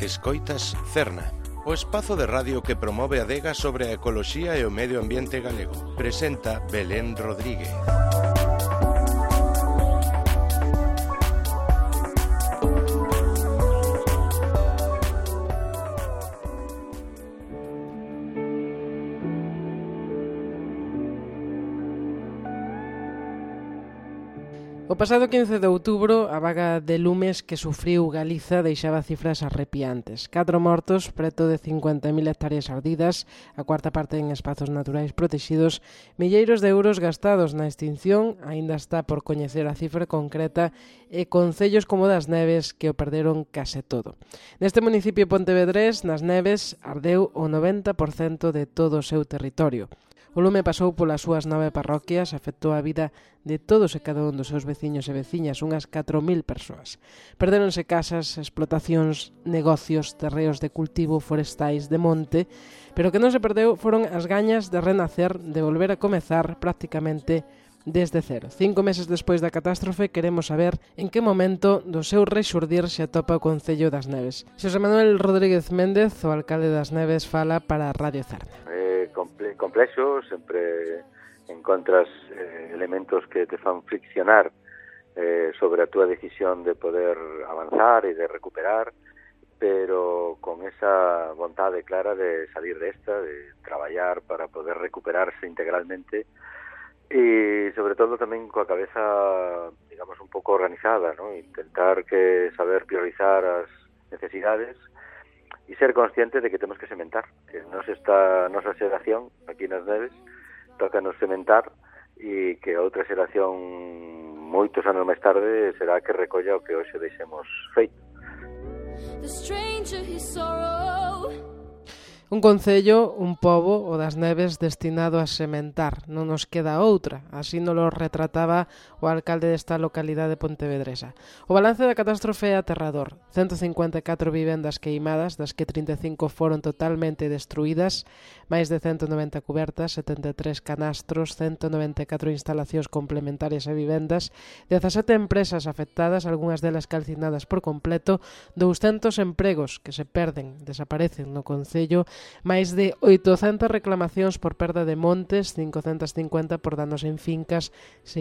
Escoitas Cerna, o espazo de radio que promove a adega sobre a ecoloxía e o medio ambiente galego. Presenta Belén Rodríguez. O pasado 15 de outubro, a vaga de lumes que sufriu Galiza deixaba cifras arrepiantes. 4 mortos, preto de 50.000 hectáreas ardidas, a cuarta parte en espazos naturais protegidos, milleiros de euros gastados na extinción, aínda está por coñecer a cifra concreta, e concellos como Das Neves que o perderon case todo. Neste municipio pontevedrés, nas Neves, ardeu o 90% de todo o seu territorio. O lume pasou polas súas 9 parroquias, afectou a vida de todos e cada un dos seus veciños e veciñas, unhas 4.000 persoas. Perdéronse casas, explotacións, negocios, terreos de cultivo, forestais, de monte, pero o que non se perdeu foron as gañas de renacer, de volver a comezar prácticamente desde cero. 5 meses despois da catástrofe, queremos saber en que momento do seu rexurdir se atopa o Concello das Neves. Xosé Manuel Rodríguez Méndez, o alcalde das Neves, fala para a Radio Cerna. Complexo, sempre encontras elementos que te fan friccionar sobre a túa decisión de poder avanzar e de recuperar, pero con esa vontade clara de salir desta, de traballar para poder recuperarse integralmente e sobre todo tamén coa cabeza, digamos, un pouco organizada, ¿no? Intentar que saber priorizar as necesidades e ser consciente de que temos que sementar, que nosa xeración aquí nas Neves tócanos sementar e que outra xeración moitos anos máis tarde será que recolla o que hoxe deixemos feito. Un concello, un pobo, o das Neves, destinado a sementar. Non nos queda outra. Así nos lo retrataba o alcalde desta localidade pontevedresa. O balance da catástrofe é aterrador. 154 vivendas queimadas, das que 35 foron totalmente destruídas, máis de 190 cubertas, 73 canastros, 194 instalacións complementarias a vivendas, 17 empresas afectadas, algunhas delas calcinadas por completo, 200 empregos que se perden, desaparecen no concello, máis de 800 reclamacións por perda de montes, 550 por danos en fincas,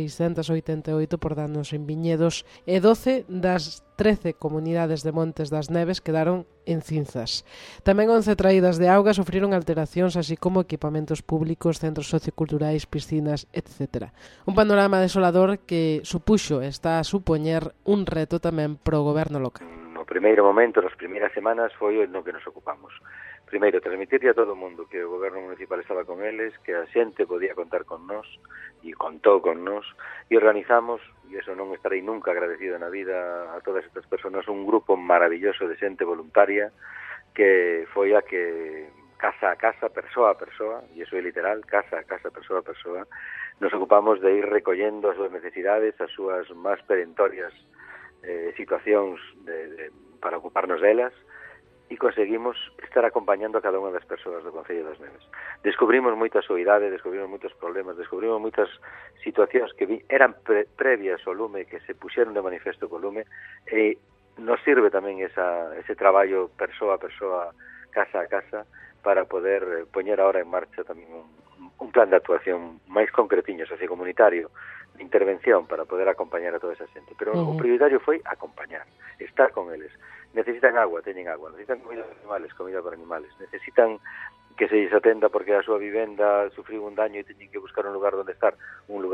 688 por danos en viñedos e 12 das 13 comunidades de Montes das Neves quedaron en cinzas. Tamén 11 traídas de auga sufriron alteracións, así como equipamentos públicos, centros socioculturais, piscinas, etc. Un panorama desolador que supuxo, está a supoñer, un reto tamén pro goberno local. No primeiro momento, nas primeiras semanas, foi no que nos ocupamos. Primeiro, transmitirle a todo o mundo que o goberno municipal estaba con eles, que a xente podía contar con nós, e contou con nós, e organizamos, e eso non estarei nunca agradecido na vida a todas estas personas, un grupo maravilloso de xente voluntaria, que foi a que, casa a casa, persoa a persoa, e eso é literal, casa a casa, persoa a persoa, nos ocupamos de ir recollendo as súas necesidades, as súas máis perentorias situacións para ocuparnos delas, e conseguimos estar acompañando a cada unha das persoas do Concello das Neves. Descubrimos moita soidade, descubrimos moitos problemas, descubrimos moitas situacións que eran previas ao lume, que se puxeron de manifesto co lume, e nos sirve tamén ese traballo persoa a persoa, casa a casa, para poder poñer ahora en marcha tamén un plan de actuación máis concretiño, sociocomunitario, de intervención para poder acompañar a toda esa xente. Pero o prioritario foi acompañar, estar con eles. Necesitan agua, teñen agua. Necesitan comida para animales. Necesitan que se lles atenda porque a súa vivenda sufriu un daño e teñen que buscar un lugar donde estar.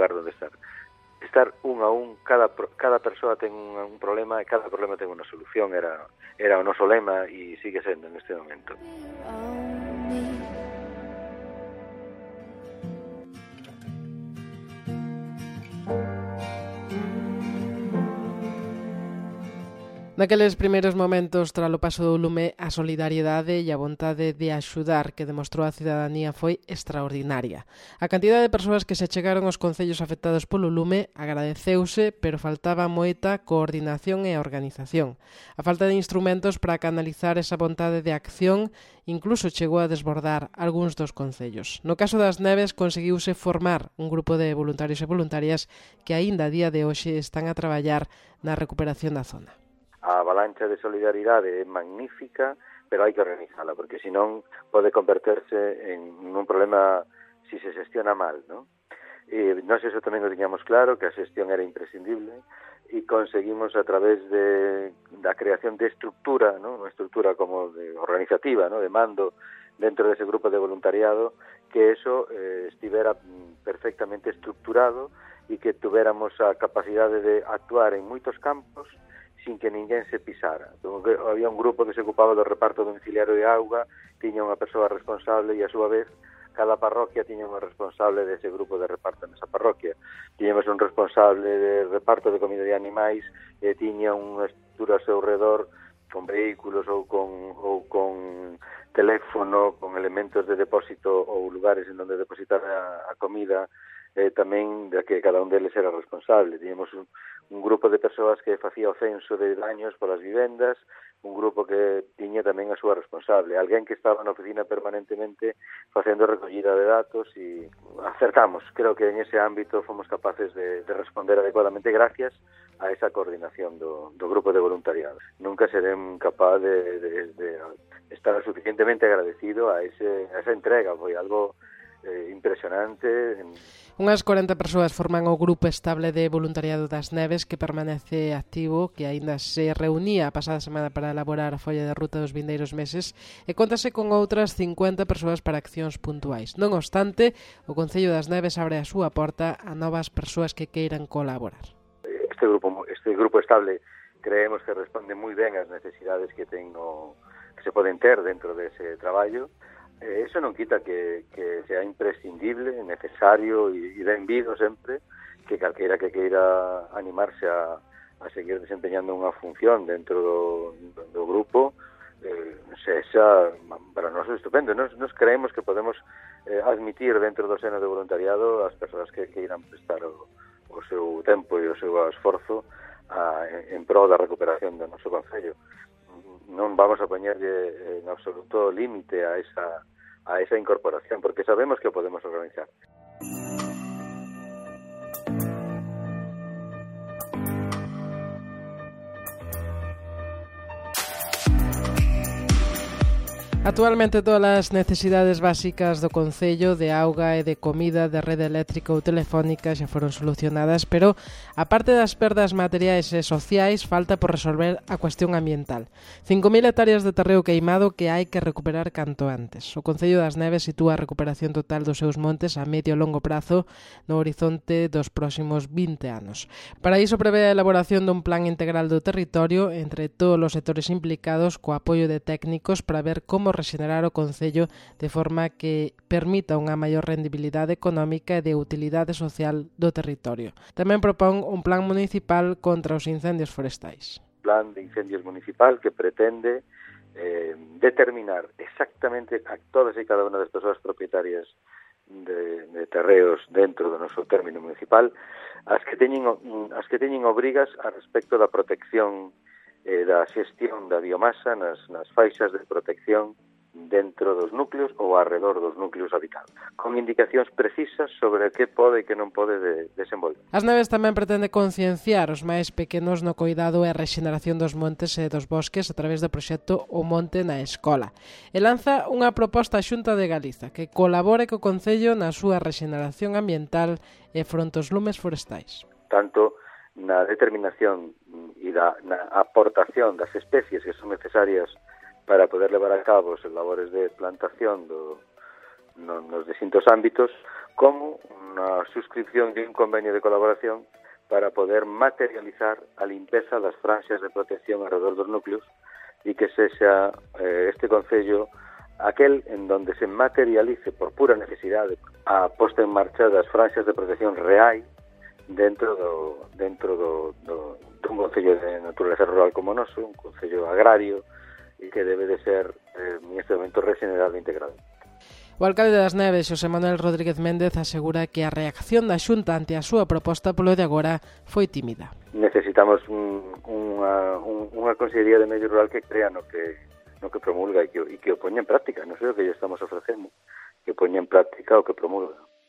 Estar un a un, cada persoa ten un problema e cada problema ten unha solución. Era o noso lema e sigue sendo neste momento. Naqueles primeiros momentos, tras o paso do lume, a solidariedade e a vontade de axudar que demostrou a cidadanía foi extraordinaria. A cantidade de persoas que se chegaron aos concellos afectados polo lume agradeceuse, pero faltaba moita coordinación e organización. A falta de instrumentos para canalizar esa vontade de acción incluso chegou a desbordar algúns dos concellos. No caso das Neves, conseguiuse formar un grupo de voluntarios e voluntarias que aínda a día de hoxe están a traballar na recuperación da zona. a avalancha de solidaridade é magnífica, pero hai que organizala, porque senón pode converterse en un problema si se xestiona mal, non? Nós eso tamén o tiñamos claro, que a xestión era imprescindible, e conseguimos a través da creación de estructura, ¿no? Unha estructura como organizativa, ¿no? De mando dentro dese grupo de voluntariado, que eso estivera perfectamente estructurado e que tuviéramos a capacidade de actuar en moitos campos sin que ninguén se pisara. Había un grupo que se ocupaba do reparto domiciliario de auga, tiña unha persoa responsable e a súa vez cada parroquia tiña un responsable dese grupo de reparto nesa parroquia. Tiñamos un responsable de reparto de comida de animais e tiña unha estrutura ao seu redor con vehículos ou con teléfono, con elementos de depósito ou lugares en donde depositar a comida, tamén de que cada un deles era responsable. Tiñamos un grupo de persoas que facía o censo de daños polas vivendas, un grupo que tiña tamén a súa responsable, alguén que estaba na oficina permanentemente facendo recollida de datos, e acertamos. Creo que en ese ámbito fomos capaces de responder adecuadamente gracias a esa coordinación do grupo de voluntariado. Nunca seré capaz de estar suficientemente agradecido a esa entrega. Foi algo impresionante. Unhas 40 persoas forman o Grupo Estable de Voluntariado das Neves, que permanece activo, que aínda se reunía a pasada semana para elaborar a folla de ruta dos vindeiros meses, e contase con outras 50 persoas para accións puntuais. Non obstante, o Concello das Neves abre a súa porta a novas persoas que queiran colaborar. Este grupo estable creemos que responde moi ben ás necesidades que se poden ter dentro dese traballo. Eso non quita que sea imprescindible, necesario e benvido sempre que calqueira que queira animarse a seguir desempeñando unha función dentro do grupo, sexa para nós estupendo. Nos creemos que podemos admitir dentro do seno do voluntariado as persoas que queiran prestar o seu tempo e o seu esforzo en prol da recuperación do noso concello. Non vamos a poñerlle en absoluto límite a esa incorporación, porque sabemos que podemos organizar. Actualmente todas as necesidades básicas do Concello de auga e de comida, de rede eléctrica ou telefónica xa foron solucionadas, pero a parte das perdas materiais e sociais, falta por resolver a cuestión ambiental. 5.000 hectáreas de terreo queimado que hai que recuperar canto antes. O Concello das Neves sitúa a recuperación total dos seus montes a medio e longo prazo no horizonte dos próximos 20 anos. Para iso prevé a elaboración dun plan integral do territorio entre todos os sectores implicados co apoio de técnicos para ver como rexenerar o Concello de forma que permita unha maior rendibilidade económica e de utilidade social do territorio. Tamén propón un plan municipal contra os incendios forestais. Plan de incendios municipal que pretende determinar exactamente a todas e cada unha das persoas propietarias de terreos dentro do noso término municipal as que teñen obrigas a respecto da protección da xestión da biomasa nas faixas de protección dentro dos núcleos ou arredor dos núcleos habitados, con indicacións precisas sobre que pode e que non pode desenvolver. As Neves tamén pretende concienciar os máis pequenos no cuidado e rexeneración dos montes e dos bosques a través do proxecto O Monte na Escola, e lanza unha proposta á Xunta de Galiza que colabore co Concello na súa rexeneración ambiental e fronte aos lumes forestais. Tanto na determinación e na aportación das especies que son necesarias para poder levar a cabo os labores de plantación nos distintos ámbitos, como unha suscripción de un convenio de colaboración para poder materializar a limpeza das franxas de protección alrededor dos núcleos e que sexa este Concello aquel en donde se materialice por pura necesidade a posta en marcha das franxas de protección reais dentro dun Concello de naturaleza rural como o noso, un Concello agrario e que debe de ser en este momento regenerado e integrado. O alcalde das Neves, Xosé Manuel Rodríguez Méndez, asegura que a reacción da Xunta ante a súa proposta polo de agora foi tímida. Necesitamos unha Consellería de Medio Rural que crea no que promulga e que o poña en práctica. Non sei o que lle estamos ofrecendo, que poña en práctica o que promulga.